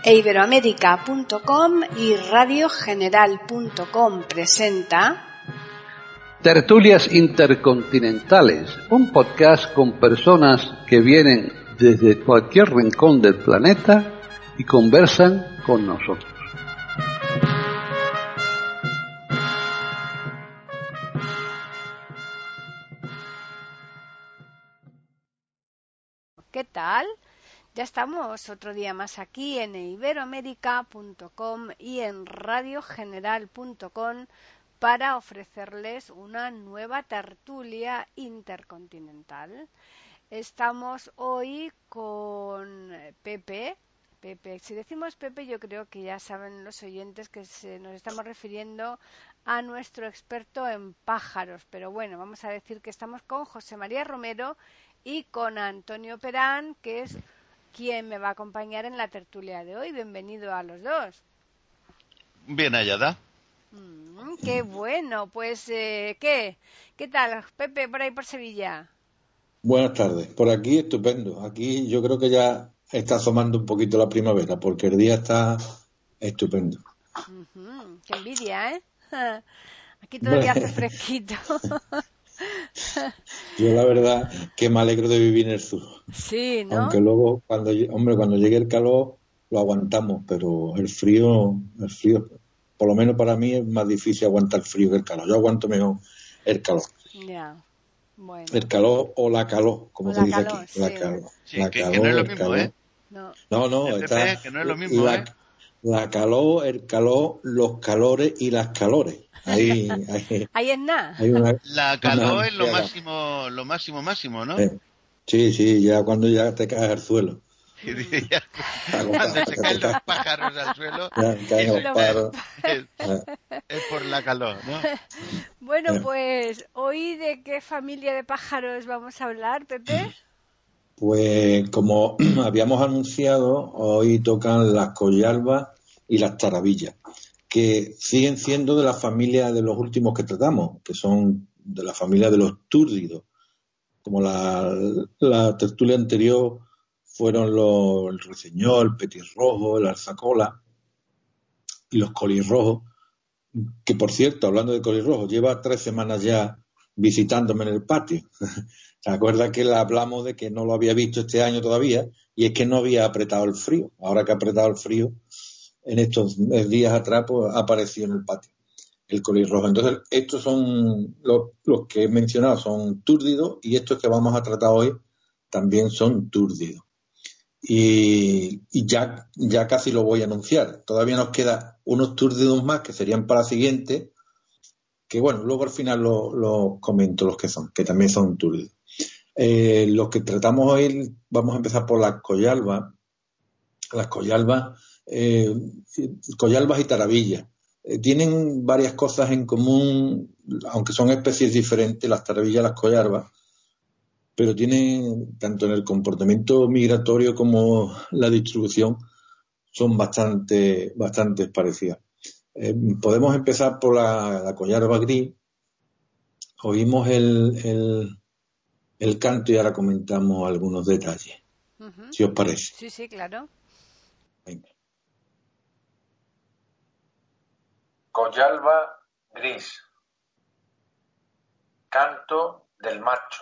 Iberoamérica.com y radiogeneral.com presenta Tertulias Intercontinentales, un podcast con personas que vienen desde cualquier rincón del planeta y conversan con nosotros. ¿Qué tal? Ya estamos otro día más aquí en iberoamérica.com y en radiogeneral.com para ofrecerles una nueva tertulia intercontinental. Estamos hoy con Pepe. Si decimos Pepe, yo creo que ya saben los oyentes que nos estamos refiriendo a nuestro experto en pájaros. Pero bueno, vamos a decir que estamos con José María Romero y con Antonio Perán, que es quien me va a acompañar en la tertulia de hoy. Bienvenido a los dos. Bien hallada. Qué bueno. Pues, ¿qué tal, Pepe, por ahí por Sevilla? Buenas tardes. Por aquí estupendo. Aquí yo creo que ya está asomando un poquito la primavera porque el día está estupendo. Qué envidia, ¿eh? Aquí todavía hace Hombre, fresquito. yo la verdad que me alegro de vivir en el sur. Sí, ¿no? Aunque luego cuando llegue el calor lo aguantamos, pero el frío, por lo menos para mí es más difícil aguantar el frío que el calor. Yo aguanto mejor el calor. Ya, bueno. El calor o la calor, O como se la dice calor, aquí. La sí. calor. Sí, La que no es lo calor, el mismo, calor. No. No, está Pepe, que no es lo mismo, la calor, el calor, los calores y las calores. Ahí Ahí es nada. hay La una calor es amplia gama. lo máximo, ¿no? Sí, ya cuando ya te caes al suelo. Y dice ya, Agotado, cuando se ya te caen los caes, pájaros al suelo, ya caen eso los Lo- ya pájaros. Eh, es por la calor, ¿no? Bueno, eh. pues, ¿hoy de qué familia de pájaros vamos a hablar, Pepe? Pues como habíamos anunciado, hoy tocan las coyalbas y las tarabillas, que siguen siendo de la familia de los últimos que tratamos, que son de la familia de los túrdidos. Como la tertulia anterior fueron el ruiseñor, el petirrojo, el alzacola y los colirrojos, que por cierto, hablando de colirrojos, lleva 3 semanas ya visitándome en el patio. ¿Se acuerda que le hablamos de que no lo había visto este año todavía? Y es que no había apretado el frío. Ahora que ha apretado el frío, en estos días atrás, pues ha aparecido en el patio el colirrojo. Entonces, estos son los que he mencionado, son túrdidos, y estos que vamos a tratar hoy también son túrdidos. Y ya casi lo voy a anunciar. Todavía nos queda unos túrdidos más que serían para la siguiente, que bueno, luego al final los comento los que son, que también son túrdidos. Los que tratamos hoy, vamos a empezar por las coyalbas. Las coyalbas, coyalbas y tarabillas. Tienen varias cosas en común, aunque son especies diferentes, las tarabillas y las coyalbas, pero tienen, tanto en el comportamiento migratorio como la distribución, son bastante parecidas. Podemos empezar por la coyalba gris. Oímos el canto y ahora comentamos algunos detalles, si os parece. Sí, claro. Venga. Coyalba gris. Canto del macho.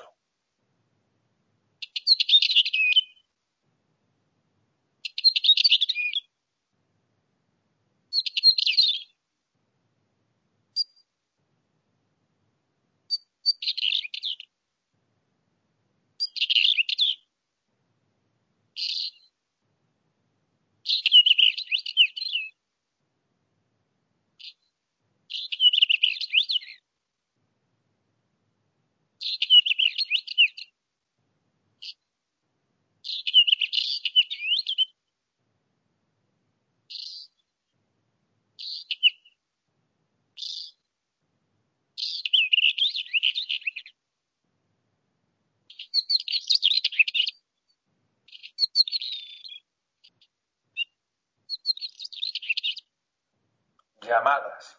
Llamadas.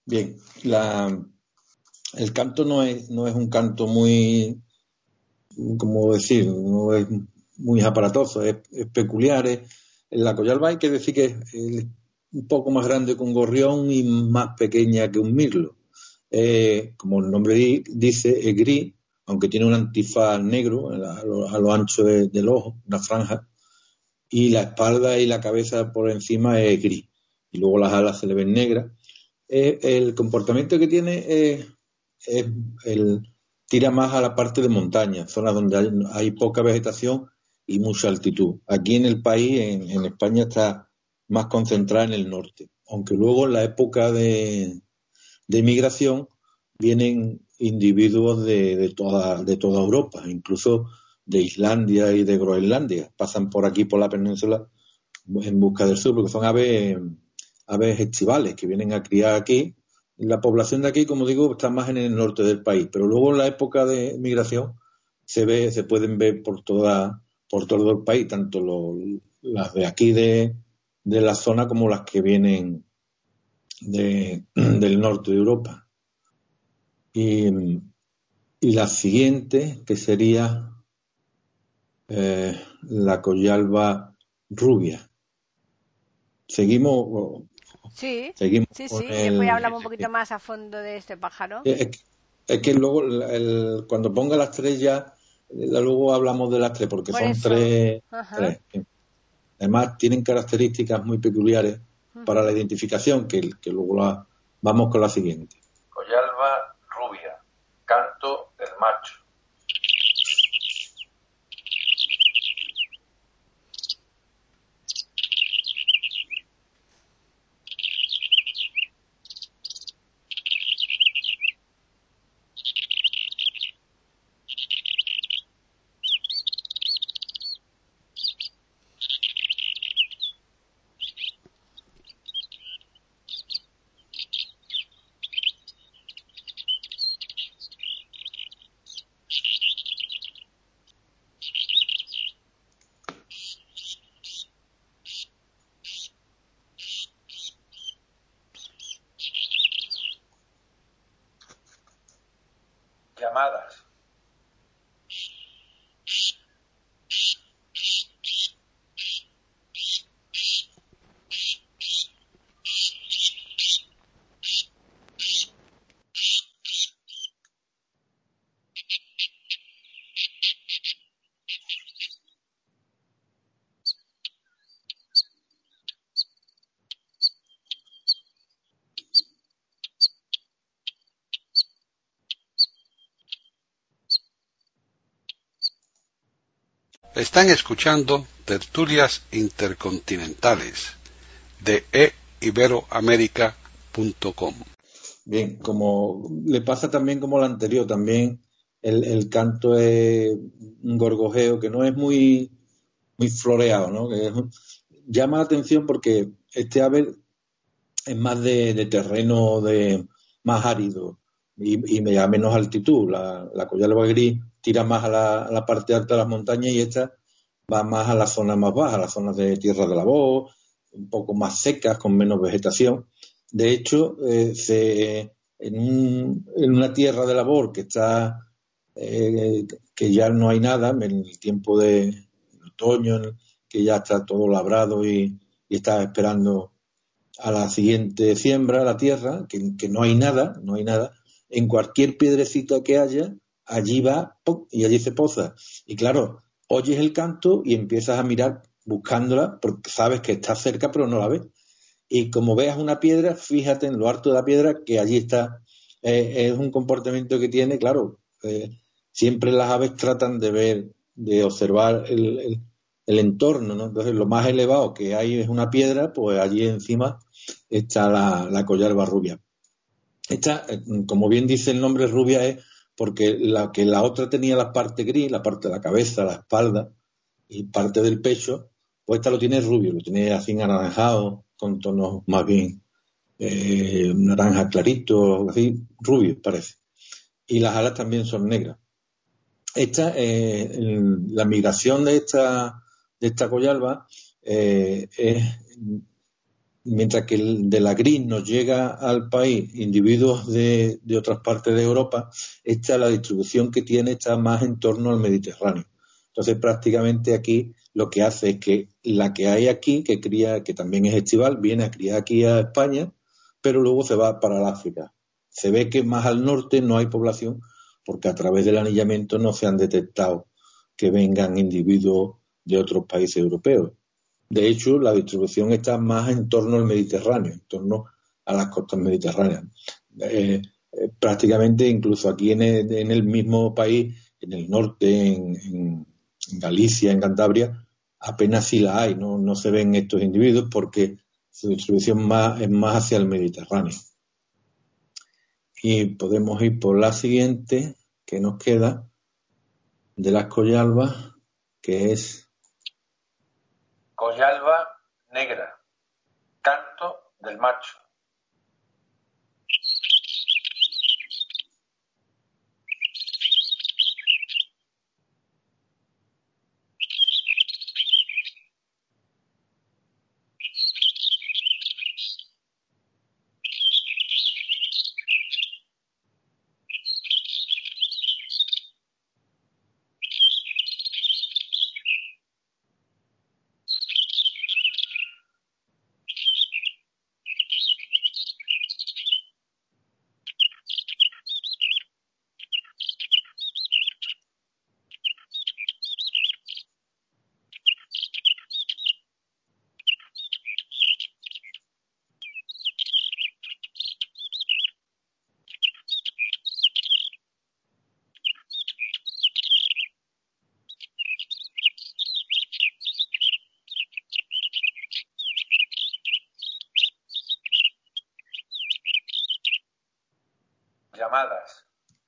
Bien, el canto no es un canto muy, ¿cómo decir? No es muy aparatoso, es peculiar. La coyalba hay que decir que es un poco más grande que un gorrión y más pequeña que un mirlo. Como el nombre dice, es gris, aunque tiene un antifaz negro a lo ancho del ojo, una franja, y la espalda y la cabeza por encima es gris, y luego las alas se le ven negras. El comportamiento que tiene es tira más a la parte de montaña, zonas donde hay poca vegetación y mucha altitud. Aquí en el país, en España, está más concentrada en el norte, aunque luego en la época de migración vienen individuos de toda Europa, incluso de Islandia y de Groenlandia. Pasan por aquí, por la península, en busca del sur, porque son aves estivales que vienen a criar aquí. La población de aquí, como digo, está más en el norte del país, pero luego en la época de migración se pueden ver por todo el país, tanto las de aquí de la zona como las que vienen del norte de Europa. Y la siguiente, que sería la coyalba rubia. Seguimos Sí, sí, con sí. Después hablamos un poquito más a fondo de este pájaro. es que luego cuando ponga las tres ya, luego hablamos de las tres, porque Por son eso. tres. Ajá. Además tienen características muy peculiares para la identificación, que luego vamos con la siguiente. Coyalba rubia, canto del macho. Llamadas. Están escuchando Tertulias Intercontinentales de iberoamerica.com. Bien, como le pasa también como la anterior, también el canto es un gorgojeo que no es muy floreado, ¿no? Llama la atención porque este ave es más de terreno más árido y a menos altitud. La coyalba gris tira más a la parte alta de las montañas y esta va más a las zonas más bajas, a las zonas de tierra de labor, un poco más secas, con menos vegetación. De hecho, en una tierra de labor que está que ya no hay nada, en el tiempo de otoño, que ya está todo labrado y está esperando a la siguiente siembra, la tierra, que no hay nada, en cualquier piedrecita que haya, allí va y allí se posa. Y claro, oyes el canto y empiezas a mirar buscándola porque sabes que está cerca pero no la ves. Y como veas una piedra, fíjate en lo alto de la piedra que allí está. Es un comportamiento que tiene, claro, siempre las aves tratan de observar el entorno, ¿no? Entonces lo más elevado que hay es una piedra, pues allí encima está la coyalba rubia. Esta, como bien dice el nombre, rubia es porque la otra tenía la parte gris, la parte de la cabeza, la espalda y parte del pecho, pues esta lo tiene rubio, lo tiene así anaranjado, con tonos más bien naranja clarito, así, rubio parece. Y las alas también son negras. La migración de esta coyalba es mientras que de la gris nos llega al país individuos de otras partes de Europa, la distribución que tiene está más en torno al Mediterráneo. Entonces, prácticamente aquí lo que hace es que la que hay aquí, que cría, que también es estival, viene a criar aquí a España, pero luego se va para el África. Se ve que más al norte no hay población, porque a través del anillamiento no se han detectado que vengan individuos de otros países europeos. De hecho, la distribución está más en torno al Mediterráneo, en torno a las costas mediterráneas. Prácticamente, incluso aquí en el mismo país, en el norte, en Galicia, en Cantabria, apenas sí la hay, no se ven estos individuos porque su distribución es más hacia el Mediterráneo. Y podemos ir por la siguiente, que nos queda, de las collalbas, que es Collalba negra, canto del macho. Llamadas.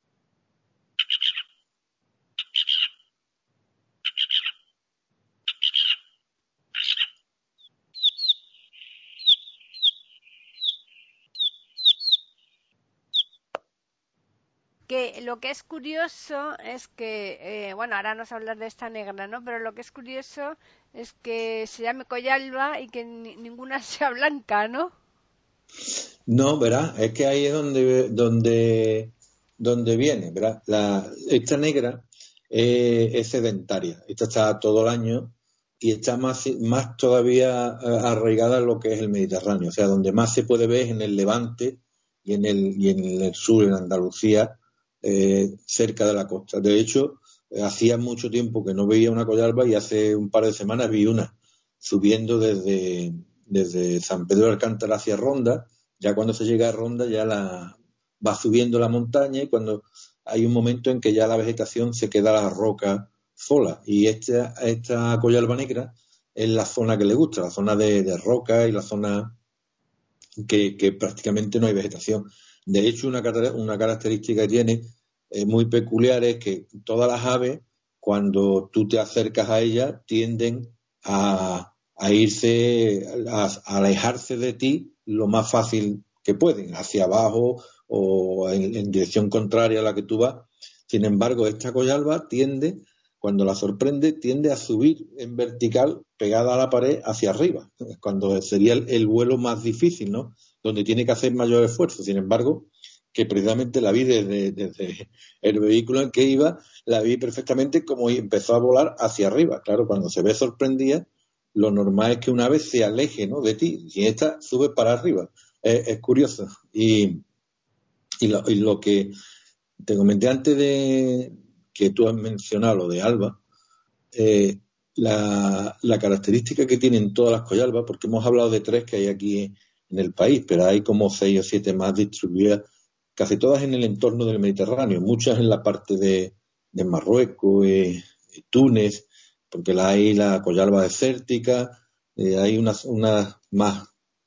Que lo que es curioso es que, bueno, ahora nos hablas de esta negra, ¿no? Pero lo que es curioso es que se llame collalba y que ninguna sea blanca, ¿no? No, ¿verdad? Es que ahí es donde viene, ¿verdad? Esta negra es sedentaria. Esta está todo el año y está más todavía arraigada en lo que es el Mediterráneo. O sea, donde más se puede ver es en el Levante y en el sur, en Andalucía, cerca de la costa. De hecho, hacía mucho tiempo que no veía una collalba y hace un par de semanas vi una subiendo desde San Pedro de Alcántara hacia Ronda. Ya cuando se llega a Ronda ya va subiendo la montaña y cuando hay un momento en que ya la vegetación se queda la roca sola. Y esta collalba negra es la zona que le gusta, la zona de roca y la zona que prácticamente no hay vegetación. De hecho, una característica que tiene muy peculiar es que todas las aves, cuando tú te acercas a ellas, tienden a irse, a alejarse de ti lo más fácil que pueden, hacia abajo o en dirección contraria a la que tú vas. Sin embargo, esta collalba cuando la sorprende, tiende a subir en vertical pegada a la pared hacia arriba, cuando sería el vuelo más difícil, ¿no? Donde tiene que hacer mayor esfuerzo. Sin embargo, que precisamente la vi desde el vehículo en que iba, la vi perfectamente como empezó a volar hacia arriba. Claro, cuando se ve sorprendida, lo normal es que una vez se aleje, ¿no?, de ti, y esta sube para arriba. Es curioso. Y lo que te comenté antes de que tú has mencionado, lo de Alba, la característica que tienen todas las collalbas, porque hemos hablado de 3 que hay aquí en el país, pero hay como 6 o 7 más distribuidas, casi todas en el entorno del Mediterráneo, muchas en la parte de Marruecos, Túnez, porque hay la collalba desértica, hay unas más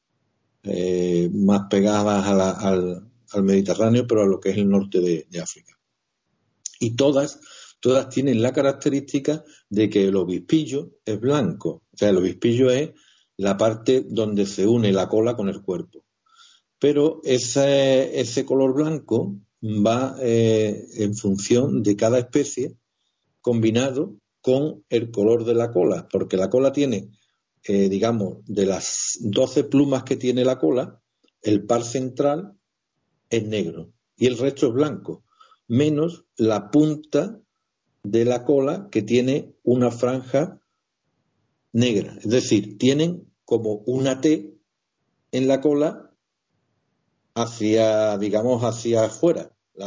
pegadas al Mediterráneo, pero a lo que es el norte de África. Y todas tienen la característica de que el obispillo es blanco. O sea, el obispillo es la parte donde se une la cola con el cuerpo. Pero ese color blanco va en función de cada especie, combinado con el color de la cola, porque la cola tiene digamos, de las 12 plumas que tiene la cola, el par central es negro y el resto es blanco, menos la punta de la cola que tiene una franja negra. Es decir, tienen como una T en la cola hacia, digamos, hacia afuera.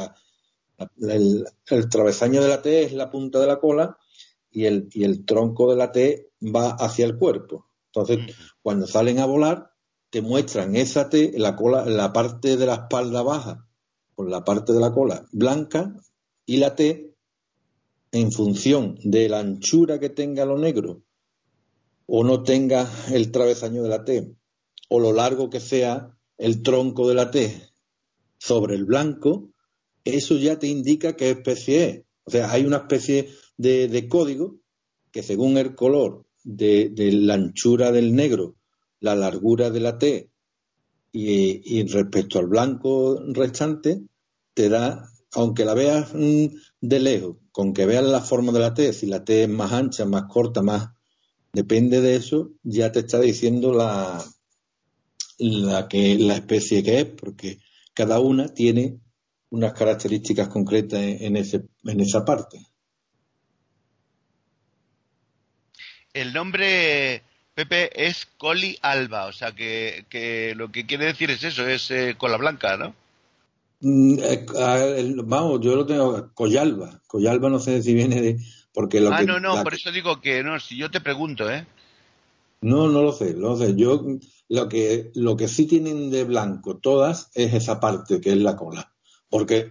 El travesaño de la T es la punta de la cola y el tronco de la T va hacia el cuerpo. Entonces, cuando salen a volar, te muestran esa T, la cola, la parte de la espalda baja, con la parte de la cola blanca, y la T, en función de la anchura que tenga lo negro, o no tenga el travesaño de la T, o lo largo que sea el tronco de la T sobre el blanco, eso ya te indica qué especie es. O sea, hay una especie de código que según el color de la anchura del negro, la largura de la T y respecto al blanco restante, te da, aunque la veas de lejos, con que veas la forma de la T, si la T es más ancha, más corta, más, depende de eso, ya te está diciendo la especie que es, porque cada una tiene unas características concretas en esa parte. El nombre, Pepe, es Collie alba, o sea que lo que quiere decir es eso, es cola blanca, ¿no? Vamos, yo lo tengo, Collalba. Collalba no sé si viene de... porque lo que, no, por eso digo que no, si yo te pregunto, No lo sé. Yo lo que sí tienen de blanco todas es esa parte que es la cola. Porque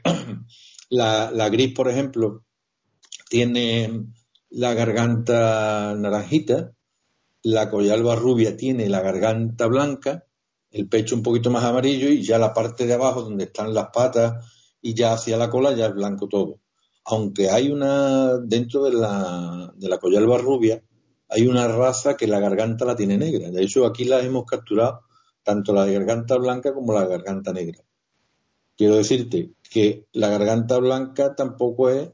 la gris, por ejemplo, tiene la garganta naranjita, la collalba rubia tiene la garganta blanca, el pecho un poquito más amarillo y ya la parte de abajo donde están las patas y ya hacia la cola ya es blanco todo. Aunque hay dentro de la collalba rubia, hay una raza que la garganta la tiene negra. De hecho, aquí las hemos capturado, tanto la garganta blanca como la garganta negra. Quiero decirte que la garganta blanca tampoco es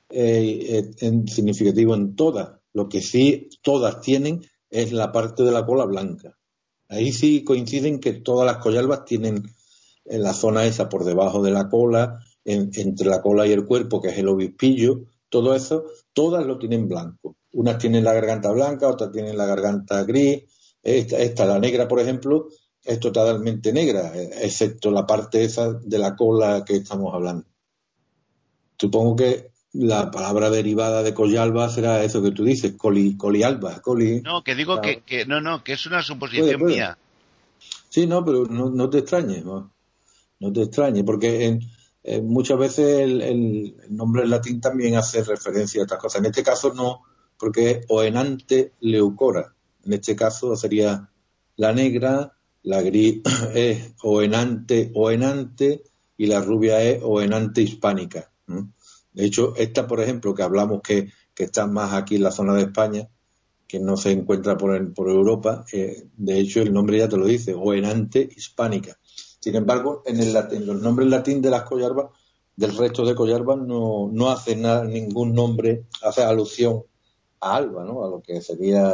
significativo en todas. Lo que sí todas tienen es la parte de la cola blanca. Ahí sí coinciden que todas las collalbas tienen en la zona esa por debajo de la cola, entre la cola y el cuerpo, que es el obispillo, todo eso, todas lo tienen blanco. Unas tienen la garganta blanca, otras tienen la garganta gris. Esta, la negra, por ejemplo, es totalmente negra, excepto la parte esa de la cola que estamos hablando. Supongo que la palabra derivada de collalba será eso que tú dices, colialba. No, que digo que es una suposición mía. Sí, no, pero no te extrañes, no te extrañes, porque muchas veces el nombre en latín también hace referencia a estas cosas. En este caso no, porque es Oenanthe leucora. En este caso sería la negra, la gris es Oenanthe y la rubia es Oenanthe hispánica. De hecho, esta, por ejemplo, que hablamos que está más aquí en la zona de España, que no se encuentra por Europa, de hecho el nombre ya te lo dice, Oenanthe hispánica. Sin embargo, en los nombres latín de las collalbas, del resto de collalbas, no hace ningún nombre, hace alusión a alba, ¿no? A lo que sería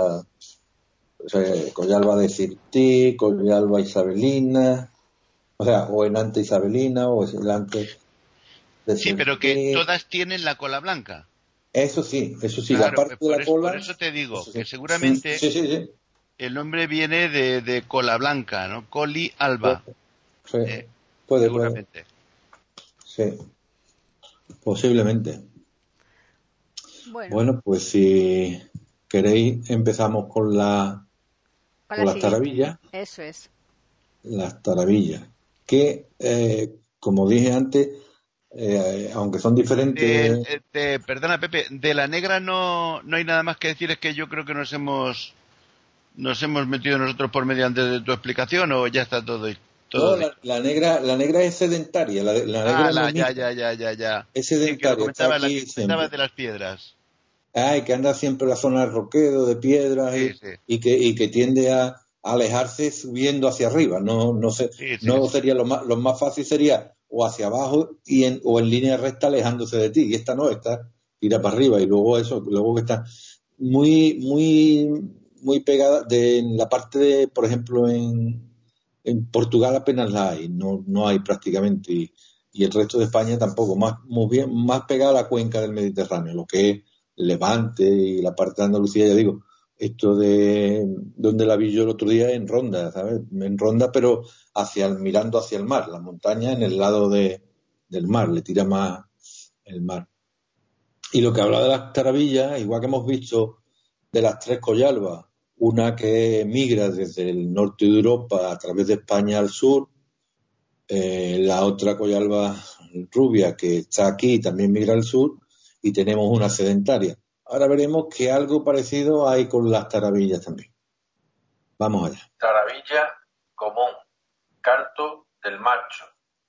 collalba de Sirtí, collalba isabelina, o sea, Oenanthe isabelina o Oenanthe de sí, pero que todas tienen la cola blanca. Eso sí, claro, la parte de la cola... Por eso te digo, que seguramente sí. El nombre viene de cola blanca, ¿no? Collie alba. Sí, puede. Seguramente. Sí, posiblemente. Bueno, pues si queréis empezamos con las tarabillas. Eso es. Las tarabillas, que como dije antes, aunque son diferentes... Perdona, Pepe, de la negra no hay nada más que decir, es que yo creo que nos hemos metido nosotros por mediante de tu explicación, o ya está todo. No, la negra es sedentaria. La negra ya. Es sedentaria. Sí, que lo de las piedras. Que anda siempre en la zona del roquedo, de piedras, sí. Y que tiende a alejarse subiendo hacia arriba. No sería lo más fácil sería o hacia abajo o en línea recta alejándose de ti. Y esta no, esta tira para arriba y luego que está muy muy pegada en la parte de, por ejemplo, en Portugal apenas la hay, no hay prácticamente, y el resto de España tampoco, más pegada a la cuenca del Mediterráneo, lo que es Levante y la parte de Andalucía, ya digo, esto de donde la vi yo el otro día en Ronda, ¿sabes? En Ronda, pero mirando hacia el mar, la montaña en el lado del mar, le tira más el mar. Y lo que habla de las tarabillas, igual que hemos visto de las tres collalbas, una que migra desde el norte de Europa a través de España al sur, la otra collalba rubia que está aquí también migra al sur, y tenemos una sedentaria. Ahora veremos que algo parecido hay con las tarabillas también. Vamos allá. Tarabilla común, canto del macho.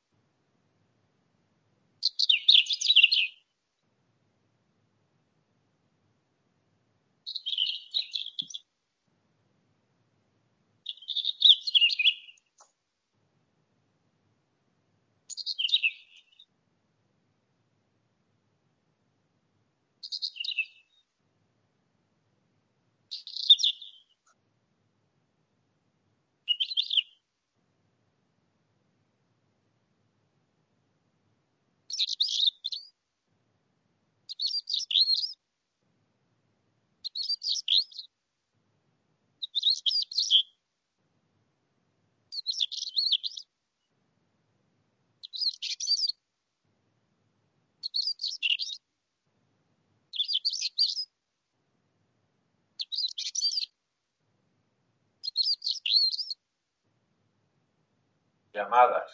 Llamadas.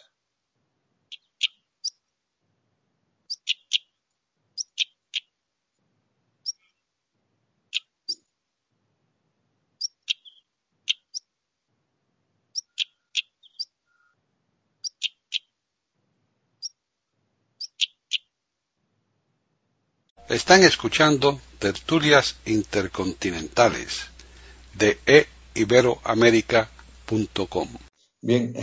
Están escuchando Tertulias Intercontinentales de iberoamerica.com. Bien,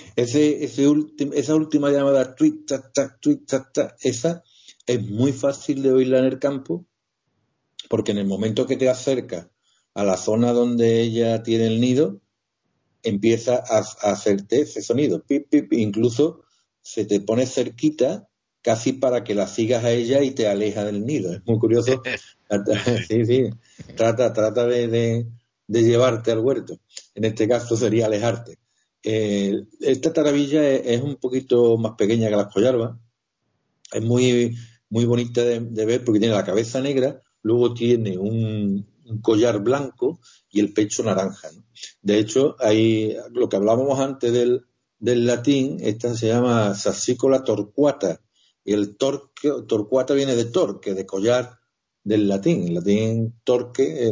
esa última llamada, tweet, tac, tac, esa es muy fácil de oírla en el campo, porque en el momento que te acercas a la zona donde ella tiene el nido, empieza a hacerte ese sonido, pip, pip, incluso se te pone cerquita casi para que la sigas a ella y te aleja del nido. Es muy curioso. Sí. Trata de llevarte al huerto. En este caso sería alejarte. Esta taravilla es un poquito más pequeña que las collarvas. Es muy, muy bonita de ver porque tiene la cabeza negra, luego tiene un collar blanco y el pecho naranja, ¿no? De hecho, hay lo que hablábamos antes del latín, esta se llama Sassicola torquata, y el torquata viene de torque, de collar del latín. El latín torque,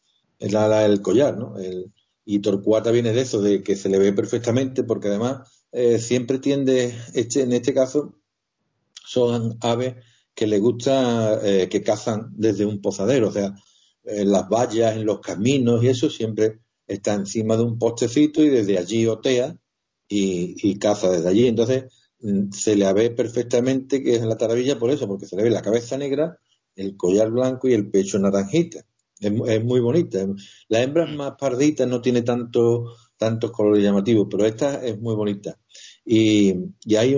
el collar, ¿no? Y torquata viene de eso, de que se le ve perfectamente, porque además siempre tiende, en este caso, son aves que les gusta, que cazan desde un pozadero, o sea, las vallas en los caminos y eso siempre está encima de un postecito y desde allí otea y caza desde allí. Entonces se le ve perfectamente que es la taravilla por eso, porque se le ve la cabeza negra, el collar blanco y el pecho naranjita. Es muy bonita. La hembra es más pardita, no tiene tantos colores llamativos, pero esta es muy bonita. Y hay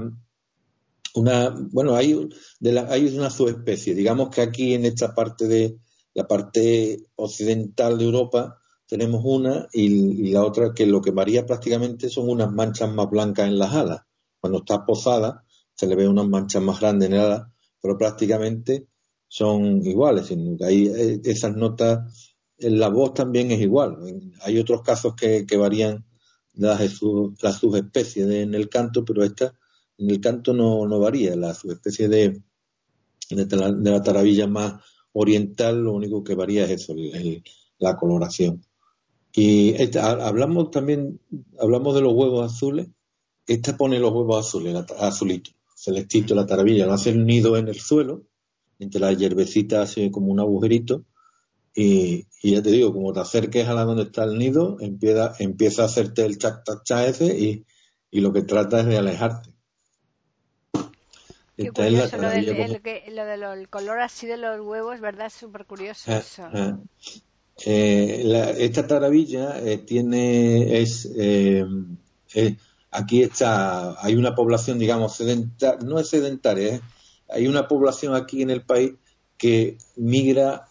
hay una subespecie. Digamos que aquí en esta parte de la parte occidental de Europa tenemos una y la otra que lo que varía prácticamente son unas manchas más blancas en las alas. Cuando está posada se le ve unas manchas más grandes en el ala, pero prácticamente son iguales. Hay esas notas, en la voz también es igual. Hay otros casos que varían las subespecies en el canto, pero esta en el canto no varía. La subespecie de la taravilla más oriental, lo único que varía es eso, la coloración. Y hablamos de los huevos azules. Esta pone los huevos azules, azulito, celestito, la taravilla. No hace el nido en el suelo, entre las hierbecitas hace como un agujerito. Y ya te digo, como te acerques a la donde está el nido, empieza a hacerte el chac, chac, chac ese y lo que trata es de alejarte. Qué curioso, el color así de los huevos, ¿verdad? Es súper curioso eso. Esta taravilla aquí hay una población, digamos, sedentaria, no es sedentaria, hay una población aquí en el país que migra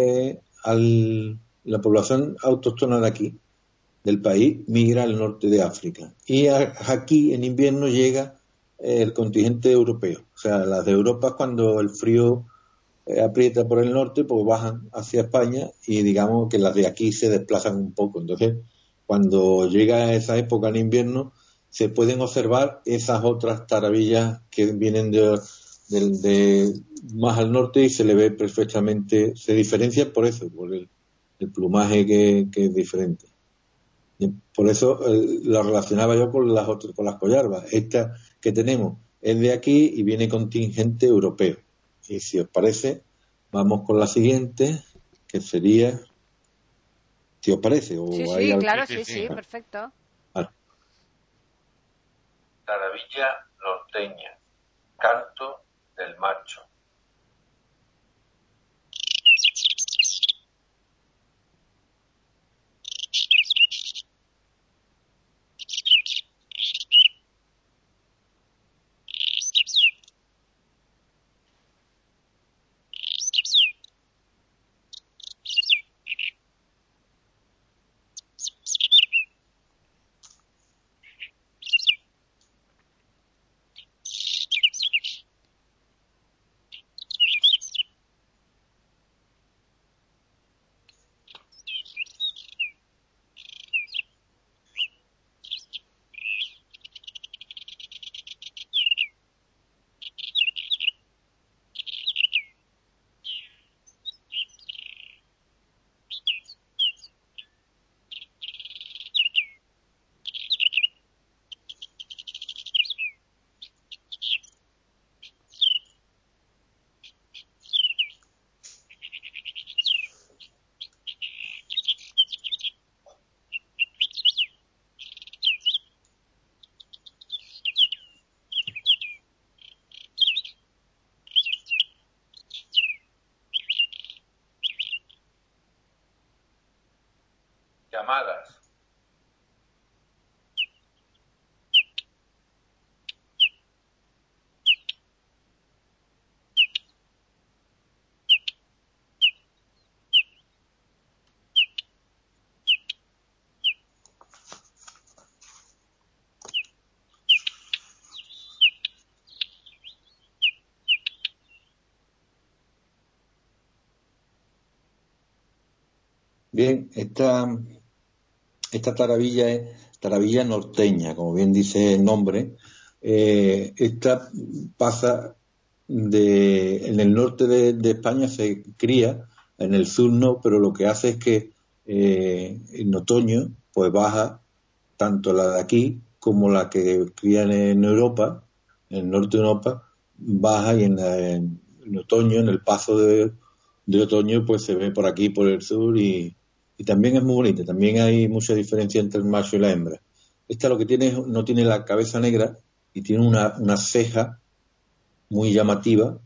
la población autóctona de aquí, del país, migra al norte de África. Y aquí en invierno llega el contingente europeo. O sea, las de Europa, cuando el frío aprieta por el norte, pues bajan hacia España y digamos que las de aquí se desplazan un poco. Entonces, cuando llega esa época en invierno, se pueden observar esas otras tarabillas que vienen de más al norte y se le ve perfectamente, se diferencia por eso, por el plumaje que es diferente. Y por eso lo relacionaba yo con con las collarvas. Esta que tenemos es de aquí y viene contingente europeo. Y si os parece, vamos con la siguiente, que sería, si os parece, o Sí, hay sí, algo. claro, sí, perfecto. Vale. Taravilla norteña, canto del macho. Llamadas. Bien, esta taravilla es taravilla norteña, como bien dice el nombre. Esta pasa en el norte de España se cría, en el sur no, pero lo que hace es que en otoño pues baja tanto la de aquí como la que crían en Europa, en el norte de Europa, baja y en otoño, en el paso de otoño, pues se ve por aquí, por el sur y también es muy bonita. También hay mucha diferencia entre el macho y la hembra. Esta lo que tiene no tiene la cabeza negra y tiene una ceja muy llamativa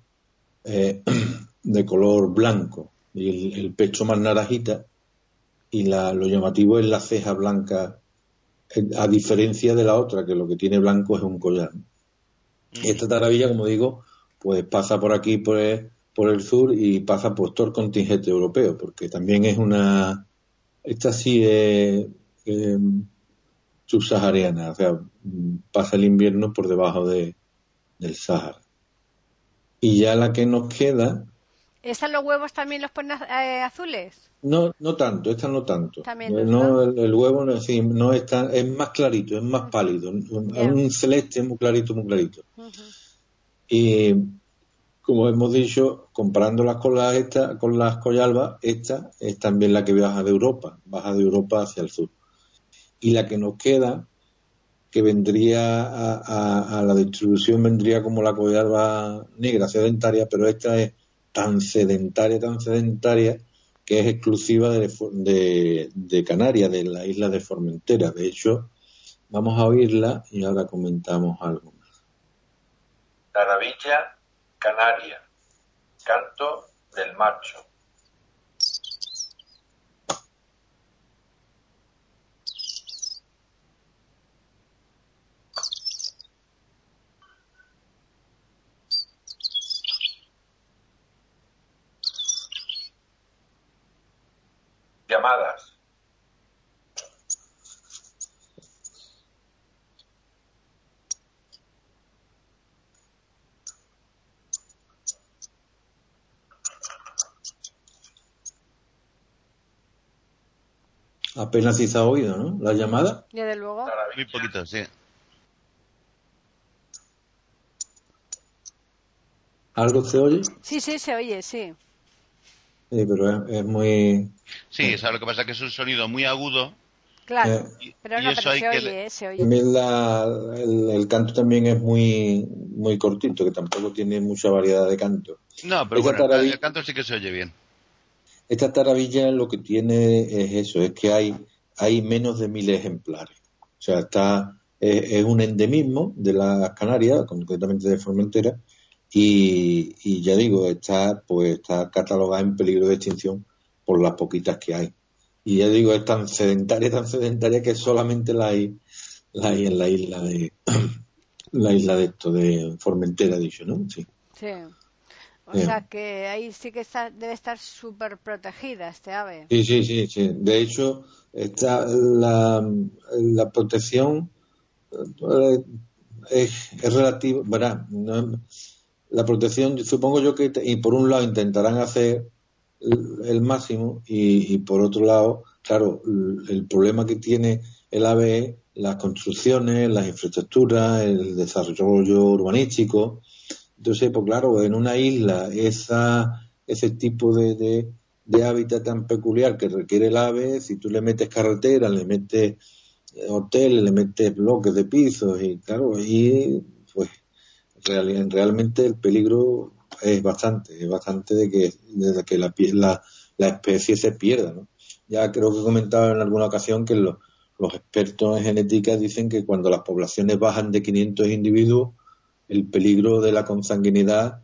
de color blanco y el pecho más naranjita y lo llamativo es la ceja blanca, a diferencia de la otra que lo que tiene blanco es un collar. Esta taravilla, como digo, pues pasa por aquí por el sur y pasa por todo el contingente europeo, porque también es esta sí es subsahariana, o sea, pasa el invierno por debajo del Sáhara. Y ya la que nos queda... ¿Estas los huevos también los ponen azules? No, no tanto, esta no tanto. También no. No, el huevo no, sí, no es es más clarito, es más pálido, es un celeste muy clarito, muy clarito. Y como hemos dicho, comparándolas con las collalbas, esta es también la que baja de Europa hacia el sur. Y la que nos queda, que vendría a la distribución, vendría como la collalba negra sedentaria, pero esta es tan sedentaria, que es exclusiva de Canarias, de la isla de Formentera. De hecho, vamos a oírla y ahora comentamos algo más. Taravilla canaria, canto del macho. Llamadas. Apenas si se ha oído, ¿no? La llamada. Desde luego. Muy poquito, sí. ¿Algo se oye? Sí, se oye, sí. Sí, pero es muy... Sí, ¿sabes lo que pasa? Que es un sonido muy agudo. Claro. Y Pero y no, eso pero hay se que... oye, se oye. También el canto también es muy, muy cortito, que tampoco tiene mucha variedad de canto. No, pero Esta bueno, el taravilla, canto sí que se oye bien. esta taravilla lo que tiene es eso, es que hay menos de 1000 ejemplares. O sea, es un endemismo de las Canarias, concretamente de Formentera, y ya digo, está catalogada en peligro de extinción por las poquitas que hay. Y ya digo, es tan sedentaria que solamente la hay en la isla de de Formentera, dicho, ¿no? Sí. Sí. O Eh, sea que ahí sí que debe estar súper protegida este ave. sí. De hecho, está la protección eh, es relativa, ¿verdad? La protección, supongo yo que, y por un lado intentarán hacer el máximo, y por otro lado, claro, el problema que tiene el AVE es las construcciones, las infraestructuras, el desarrollo urbanístico. Entonces, pues claro, en una isla, ese tipo de hábitat tan peculiar que requiere el AVE, si tú le metes carretera, le metes hoteles, le metes bloques de pisos, y claro, y pues realmente el peligro es bastante de que la especie se pierda, ¿no? Ya creo que he comentado en alguna ocasión que los expertos en genética dicen que cuando las poblaciones bajan de 500 individuos, el peligro de la consanguinidad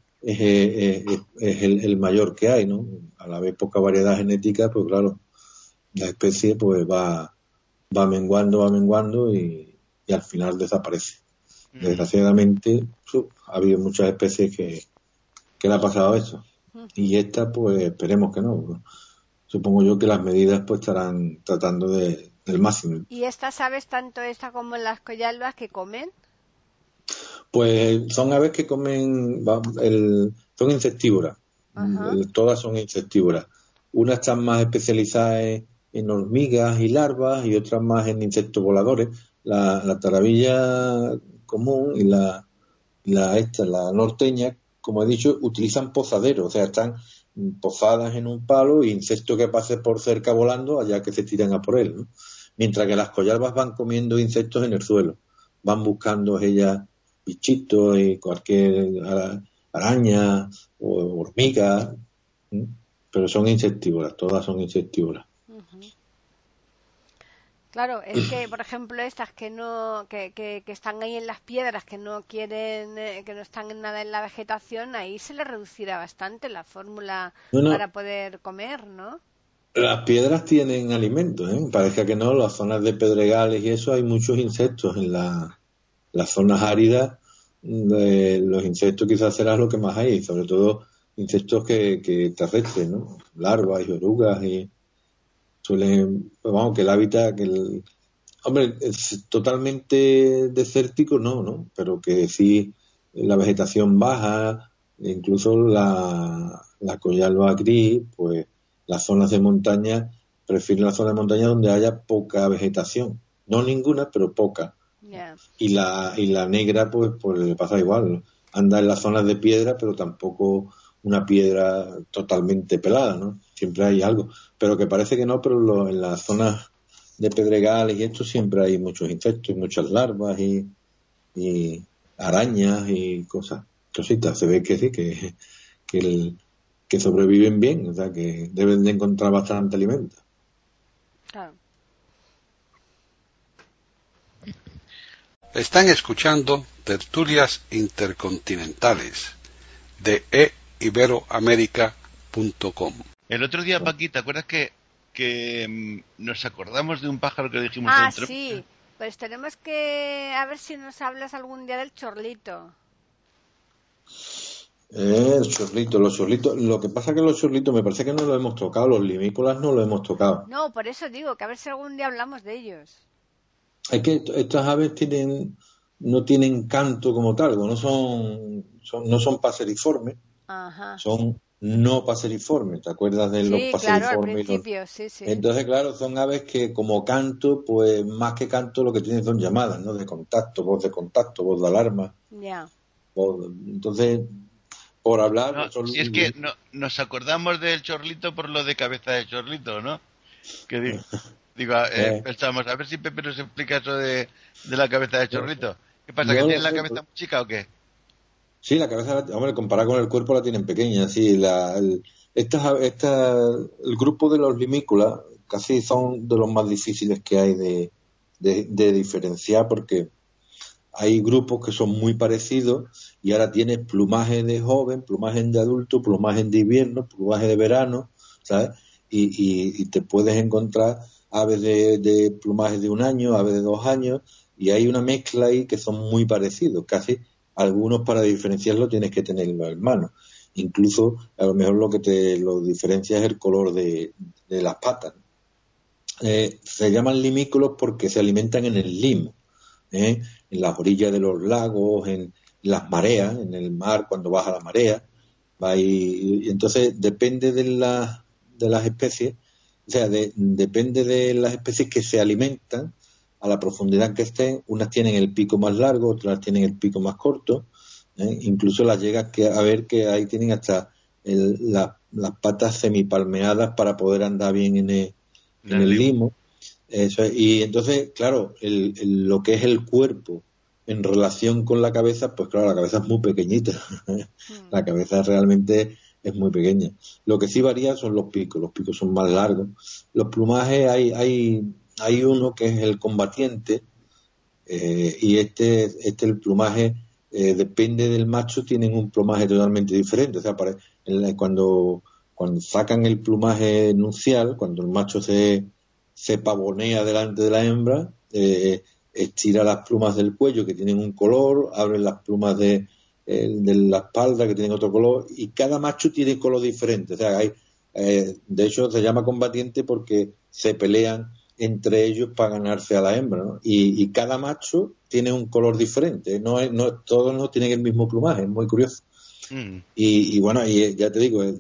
es el mayor que hay, ¿no? A la vez poca variedad genética, pues claro, la especie pues va menguando y al final desaparece. Desgraciadamente ha habido muchas especies que le ha pasado eso, y esta pues esperemos que no. Supongo yo que las medidas pues estarán tratando del máximo. ¿Y estas aves, tanto esta como las coyalbas, que comen? Pues son aves que comen, son insectívoras. Ajá. Todas son insectívoras. Unas están más especializadas en hormigas y larvas, y otras más en insectos voladores. La taravilla común y la norteña, como he dicho, utilizan pozaderos, o sea, están pozadas en un palo, y insecto que pase por cerca volando, allá que se tiran a por él, ¿no? Mientras que las coyalbas van comiendo insectos en el suelo, van buscando ellas bichitos y cualquier araña o hormiga, ¿sí? Pero son insectívoras, todas son insectívoras. Claro, es que, por ejemplo, estas que no, que están ahí en las piedras, que no quieren, que no están en nada en la vegetación, ahí se les reducirá bastante la fórmula No, para poder comer, ¿no? las piedras tienen alimentos, ¿eh? Parece que no, las zonas de pedregales y eso hay muchos insectos. En las zonas áridas, los insectos quizás será lo que más hay, sobre todo insectos que terrestres, ¿no? Larvas y orugas, y suelen, pues vamos, que el hábitat, hombre, es totalmente desértico, no, pero que sí la vegetación baja, incluso la coyalba gris, pues las zonas de montaña, prefieren las zonas de montaña donde haya poca vegetación, no ninguna, pero poca. Yeah. Y la negra, pues le pasa igual, anda en las zonas de piedra, pero tampoco una piedra totalmente pelada, ¿no? Siempre hay algo, pero que parece que no, pero en las zonas de pedregales y esto siempre hay muchos insectos, muchas larvas y arañas y cositas. Se ve que sí, que sobreviven bien, o sea, que deben de encontrar bastante alimento. Claro. Están escuchando Tertulias Intercontinentales de iberoamerica.com. El otro día, Paqui, ¿te acuerdas que nos acordamos de un pájaro que dijimos Ah, dentro? sí, pues tenemos que a ver si nos hablas algún día del chorlito. Los chorlitos. Lo que pasa que los chorlitos me parece que no los hemos tocado, los limícolas no los hemos tocado. No, por eso digo que a ver si algún día hablamos de ellos. Es que estas aves no tienen canto como tal, no son paseriformes, Ajá. son no paseriformes. ¿Te acuerdas de los Sí, claro, al paseriformes? principio, sí. Entonces, claro, son aves que como canto, pues más que canto lo que tienen son llamadas, ¿no? De contacto, voz de alarma. Ya. Entonces, por hablar, No, si es que no, nos acordamos del chorlito por lo de cabeza de chorlito, ¿no? Que digo, pensamos, a ver si Pepe nos explica eso de la cabeza de chorlito. ¿Qué pasa, que tiene la cabeza muy chica o qué? Sí, la cabeza, hombre, comparada con el cuerpo la tienen pequeña, sí. El grupo de los limícolas casi son de los más difíciles que hay de diferenciar, porque hay grupos que son muy parecidos y ahora tienes plumaje de joven, plumaje de adulto, plumaje de invierno, plumaje de verano, ¿sabes? Y te puedes encontrar aves de plumaje de 1 año, aves de 2 años, y hay una mezcla ahí que son muy parecidos. Casi algunos, para diferenciarlo, tienes que tenerlo en mano. Incluso a lo mejor lo que te lo diferencia es el color de las patas. Se llaman limícolos porque se alimentan en el limo, en las orillas de los lagos, en las mareas, en el mar cuando baja la marea. Y entonces depende de las especies, o sea, depende de las especies que se alimentan, a la profundidad que estén. Unas tienen el pico más largo, otras tienen el pico más corto. Incluso las llegas a ver que ahí tienen hasta las patas semipalmeadas para poder andar bien en el limo. Eso es. Y entonces, claro, lo que es el cuerpo en relación con la cabeza, pues claro, la cabeza es muy pequeñita. La cabeza realmente es muy pequeña. Lo que sí varía son los picos son más largos. Los plumajes, hay uno que es el combatiente, y el plumaje, depende del macho, tienen un plumaje totalmente diferente. O sea, cuando sacan el plumaje nupcial, cuando el macho se pavonea delante de la hembra, estira las plumas del cuello, que tienen un color, abre las plumas de la espalda, que tienen otro color, y cada macho tiene color diferente. O sea, de hecho se llama combatiente porque se pelean entre ellos para ganarse a la hembra, ¿no? Y cada macho tiene un color diferente, todos no tienen el mismo plumaje, es muy curioso. Y bueno, y ya te digo,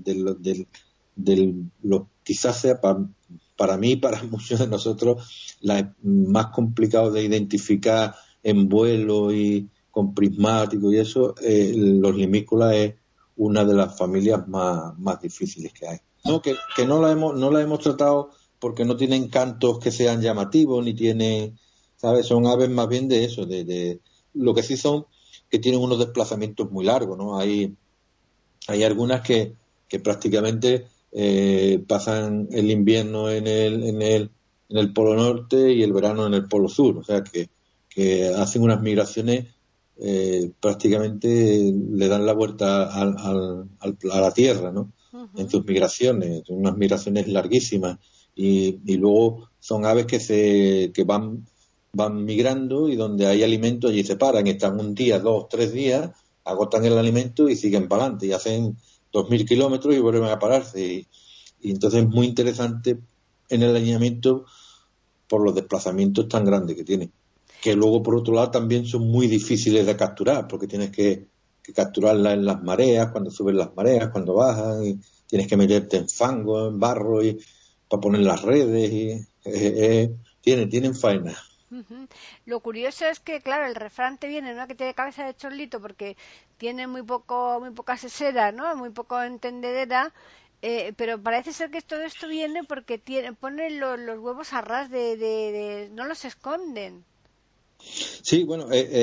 quizás sea para mí, para muchos de nosotros, más complicado de identificar en vuelo y con prismático y eso, los limícolas es una de las familias más difíciles que hay. No, que no la hemos tratado porque no tienen cantos que sean llamativos, ni tienen, ¿sabes? Son aves más bien de eso, de lo que sí son, que tienen unos desplazamientos muy largos, ¿no? Hay algunas que prácticamente pasan el invierno en el Polo Norte y el verano en el Polo Sur, o sea que hacen unas migraciones, prácticamente le dan la vuelta a la Tierra, ¿no? En sus migraciones, unas migraciones larguísimas, y luego son aves que van migrando, y donde hay alimento allí se paran, están 1 día, 2, 3 días, agotan el alimento y siguen para adelante, y hacen 2.000 kilómetros y vuelven a pararse, y entonces es muy interesante en el alineamiento por los desplazamientos tan grandes que tienen, que luego por otro lado también son muy difíciles de capturar, porque tienes que capturarlas en las mareas, cuando suben las mareas, cuando bajan, y tienes que meterte en fango, en barro, y para poner las redes, y tienen faena. Lo curioso es que, claro, el refrán te viene, ¿no?, que tiene cabeza de chorlito porque tiene muy poca sesera, ¿no?, muy poco entendedera, pero parece ser que todo esto viene porque ponen los huevos a ras no los esconden. Sí, bueno,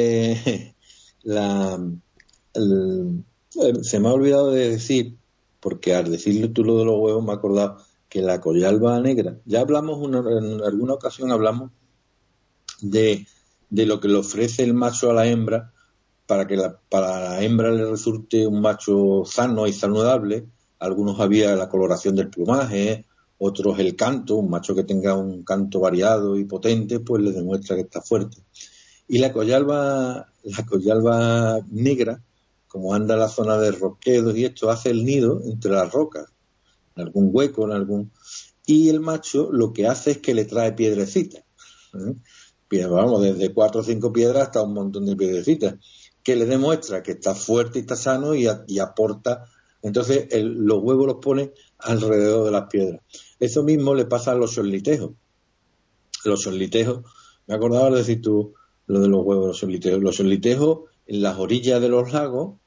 se me ha olvidado de decir, porque al decirle tú lo de los huevos me he acordado que la colalba negra, ya hablamos en alguna ocasión de lo que le ofrece el macho a la hembra para que para la hembra le resulte un macho sano y saludable. Algunos había la coloración del plumaje, otros el canto, un macho que tenga un canto variado y potente, pues le demuestra que está fuerte. Y la colalba negra, como anda en la zona de roquedos y esto, hace el nido entre las rocas, en algún hueco, y el macho lo que hace es que le trae piedrecitas, vamos, desde 4 o 5 piedras hasta un montón de piedrecitas, que le demuestra que está fuerte y está sano y aporta. Entonces los huevos los pone alrededor de las piedras. Eso mismo le pasa a los sorlitejos. Los sorlitejos, me acordaba de decir tú lo de los huevos de los sorlitejos. Los sorlitejos en las orillas de los lagos,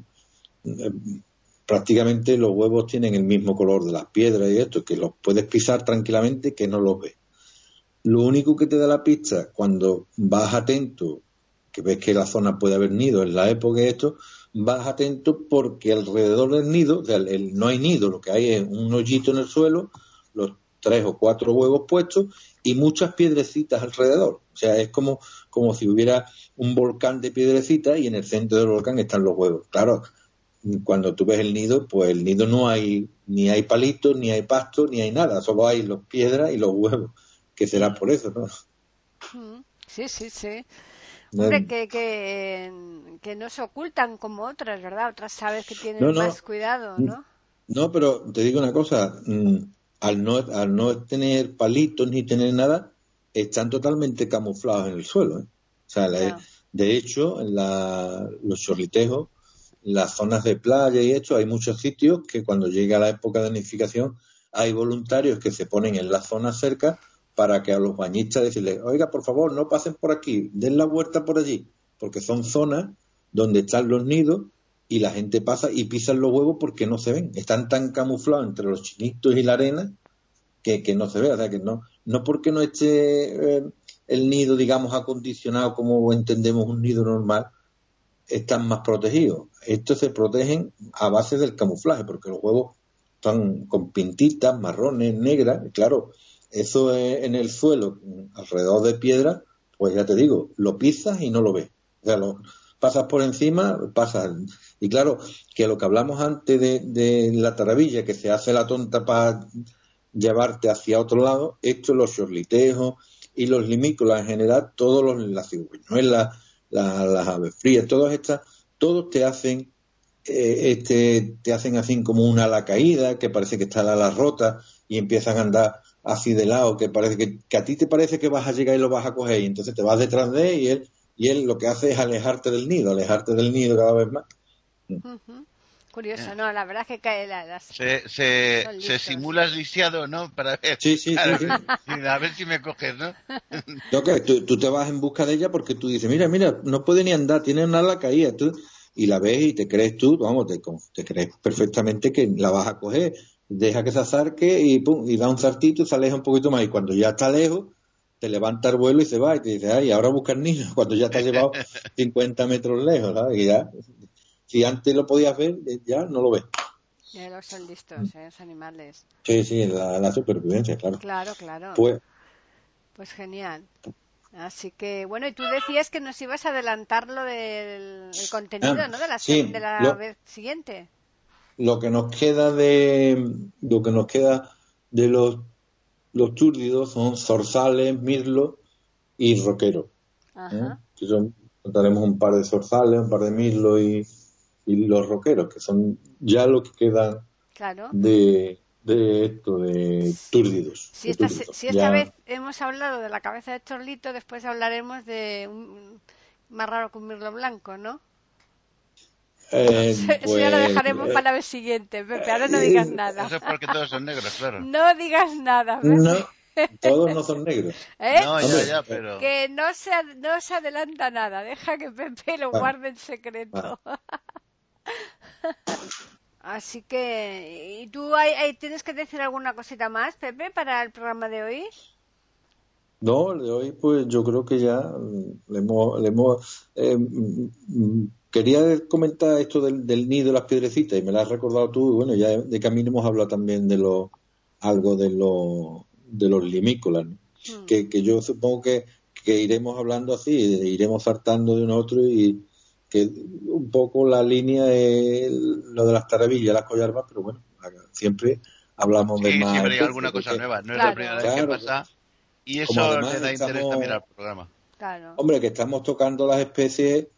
prácticamente los huevos tienen el mismo color de las piedras y esto, que los puedes pisar tranquilamente, que no los ves. Lo único que te da la pista cuando vas atento, que ves que la zona puede haber nido en la época de esto, vas atento porque alrededor del nido, no hay nido, lo que hay es un hoyito en el suelo, los 3 o 4 huevos puestos y muchas piedrecitas alrededor. O sea, es como si hubiera un volcán de piedrecitas y en el centro del volcán están los huevos. Claro, cuando tú ves el nido, pues el nido no hay, ni hay palitos, ni hay pasto, ni hay nada, solo hay las piedras y los huevos, que será por eso, ¿no? Sí. Hombre, que no se ocultan como otras, ¿verdad? Otras sabes que tienen más cuidado, ¿no? No, pero te digo una cosa, al no tener palitos ni tener nada, están totalmente camuflados en el suelo, ¿eh? O sea, de hecho, los chorlitejos, las zonas de playa y esto, hay muchos sitios que cuando llega la época de nidificación hay voluntarios que se ponen en la zona cerca para que a los bañistas decirles, oiga, por favor, no pasen por aquí, den la vuelta por allí, porque son zonas donde están los nidos y la gente pasa y pisan los huevos porque no se ven, están tan camuflados entre los chinitos y la arena que no se ve, o sea que no porque no esté el nido, digamos, acondicionado como entendemos un nido normal, están más protegidos. Estos se protegen a base del camuflaje, porque los huevos están con pintitas marrones, negras, y claro, eso es en el suelo, alrededor de piedra, pues ya te digo, lo pisas y no lo ves. O sea, lo pasas por encima, pasas. Y claro, que lo que hablamos antes de la taravilla, que se hace la tonta para llevarte hacia otro lado, esto, los chorlitejos y los limícolas en general, las cigüeñuelas, las aves frías, todas estas, todos te hacen te hacen así como una ala caída, que parece que está la ala rota y empiezan a andar así de lado, que parece que a ti te parece que vas a llegar y lo vas a coger, y entonces te vas detrás de él y él lo que hace es alejarte del nido cada vez más. Curioso, ¿no? La verdad es que cae se simula lisiado, ¿no? Para ver. Sí. A ver si me coges, ¿no? No, que tú te vas en busca de ella porque tú dices, mira, no puede ni andar, tiene una ala caída, y la ves y te crees tú, vamos, te crees perfectamente que la vas a coger, deja que se acerque y pum, y da un saltito y se aleja un poquito más, y cuando ya está lejos te levanta el vuelo y se va y te dice, ay, ahora busca el niño, cuando ya te has llevado 50 metros lejos, ¿sabes? Y ya, si antes lo podías ver, ya no lo ves. Ya los son listos, los animales. Sí, la supervivencia, claro. Claro. Pues genial. Así que, bueno, y tú decías que nos ibas a adelantar lo del el contenido, ¿no? De la vez siguiente. Lo que nos queda de los túrdidos son zorzales, mirlos y roqueros. Contaremos un par de zorzales, un par de mirlos y los roqueros, que son ya lo que quedan de túrdidos. Si esta vez hemos hablado de la cabeza de chorlito, después hablaremos de más raro que un mirlo blanco, ¿no? Eso ya lo dejaremos para la vez siguiente, Pepe, ahora no digas nada. Eso es porque todos son negros, claro. No digas nada, Pepe. No, todos no son negros. No, ya, pero... Que no se adelanta nada, deja que Pepe lo guarde en secreto. Así que, ¿y tú tienes que decir alguna cosita más, Pepe, para el programa de hoy? No, de hoy pues yo creo que ya quería comentar esto del nido de las piedrecitas y me lo has recordado tú, y bueno, ya de camino hemos hablado también de algo de los limícolas, ¿no? Que yo supongo que iremos hablando así, iremos saltando de uno a otro, y que un poco la línea es lo de las taravillas, las collarvas, pero bueno, siempre hablamos de más. Siempre hay alguna cosa nueva, no es la primera vez que pasa, y eso le da interés también al programa. Claro. Hombre, que estamos tocando las especies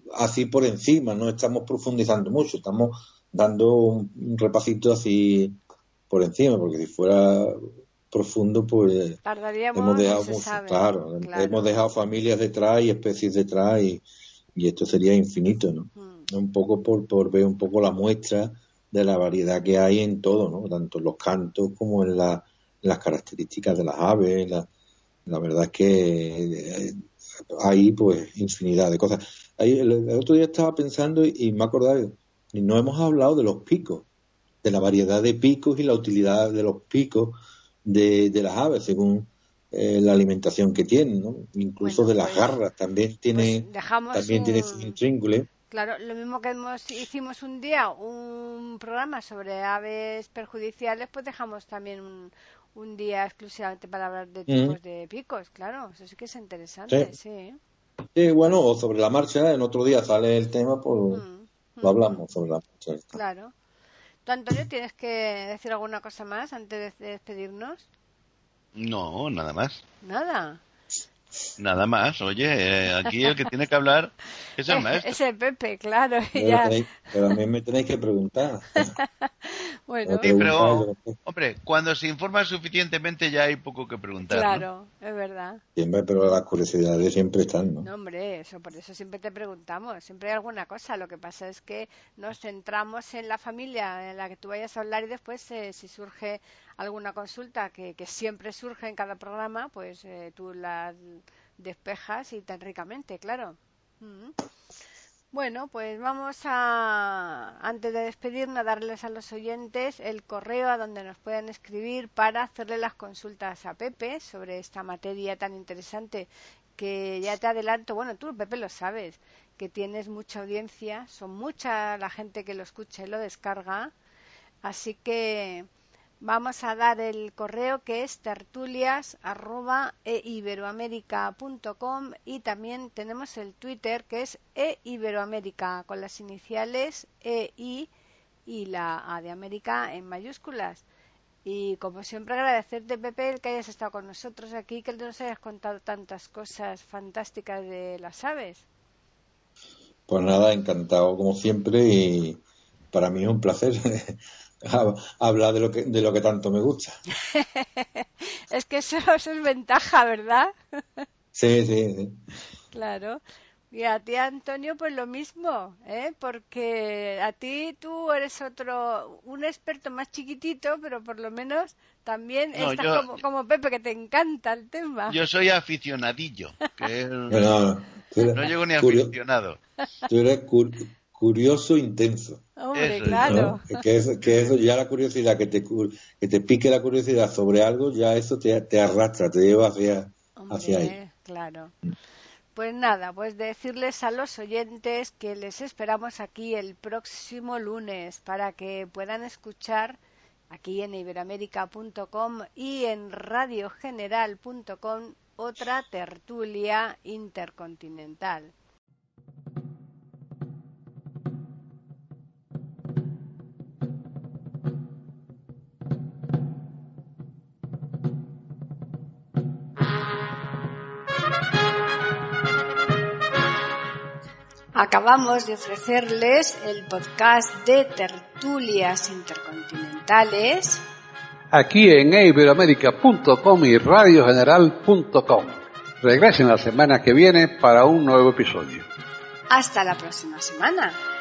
así por encima, no estamos profundizando mucho, estamos dando un repasito así por encima, porque si fuera profundo, pues hemos dejado mucho, claro, hemos dejado familias detrás y especies detrás y esto sería infinito, ¿no? Un poco por ver un poco la muestra de la variedad que hay en todo, ¿no? Tanto en los cantos como en las características de las aves. La verdad es que hay pues infinidad de cosas. El otro día estaba pensando y me he acordado, y no hemos hablado de los picos, de la variedad de picos y la utilidad de los picos de las aves según la alimentación que tienen, ¿no? Incluso de las garras también tiene sus intríngulis. Claro, lo mismo que hicimos un día un programa sobre aves perjudiciales, pues dejamos también un día exclusivamente para hablar de tipos de picos, claro, eso sí que es interesante, sí. Sí, bueno, o sobre la marcha, en otro día sale el tema, pues lo hablamos sobre la marcha. Claro. ¿Tú, Antonio, tienes que decir alguna cosa más antes de despedirnos? No, nada más. ¿Nada? Nada más, oye, aquí el que tiene que hablar es el maestro. Es el Pepe, claro. Pero a mí me tenéis que preguntar. Bueno. Sí, pero, hombre, cuando se informa suficientemente ya hay poco que preguntar. Claro, ¿no? Es verdad. Siempre, pero las curiosidades siempre están, ¿no? No, hombre, por eso siempre te preguntamos. Siempre hay alguna cosa. Lo que pasa es que nos centramos en la familia en la que tú vayas a hablar y después si surge alguna consulta que siempre surge en cada programa, pues tú la despejas y tan ricamente, claro. Bueno, pues vamos antes de despedirnos, a darles a los oyentes el correo a donde nos puedan escribir para hacerle las consultas a Pepe sobre esta materia tan interesante que ya te adelanto. Bueno, tú, Pepe, lo sabes, que tienes mucha audiencia, son mucha la gente que lo escucha y lo descarga, así que vamos a dar el correo que es tertulias@eiberoamerica.com y también tenemos el Twitter que es eiberoamerica con las iniciales EI y la A de América en mayúsculas. Y como siempre agradecerte, Pepe, el que hayas estado con nosotros aquí, que nos hayas contado tantas cosas fantásticas de las aves. Pues nada, encantado como siempre y para mí es un placer hablar de lo que tanto me gusta. Es que eso es ventaja, ¿verdad? Sí. Claro. Y a ti, Antonio, pues lo mismo, porque tú eres un experto más chiquitito, pero por lo menos también estás como Pepe, que te encanta el tema. Yo soy aficionadillo, que no llego ni aficionado. Tú eres curioso intenso. Hombre, claro. ¿No? Que eso ya la curiosidad, que te pique la curiosidad sobre algo, ya eso te arrastra, te lleva hacia ahí. Claro. Pues nada, pues decirles a los oyentes que les esperamos aquí el próximo lunes para que puedan escuchar aquí en iberoamerica.com y en radiogeneral.com otra tertulia intercontinental. Acabamos de ofrecerles el podcast de tertulias intercontinentales aquí en iberoamerica.com y radiogeneral.com. Regresen la semana que viene para un nuevo episodio. Hasta la próxima semana.